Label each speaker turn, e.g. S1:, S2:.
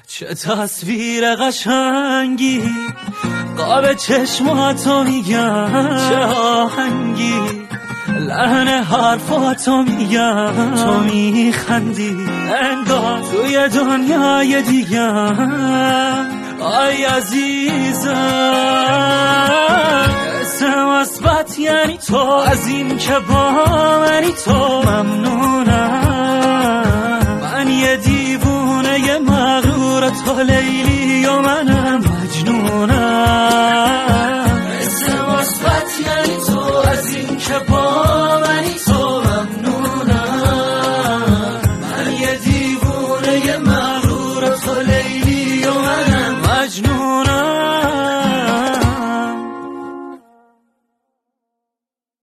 S1: چه تصویر قشنگی قاب چشماتو میگم، چه آهنگی لحن حرفاتو میگم، تو میخندی انگار توی دنیای دیگم. آی عزیزم اسم مثبت یعنی تو، از این که با منی تو ممنون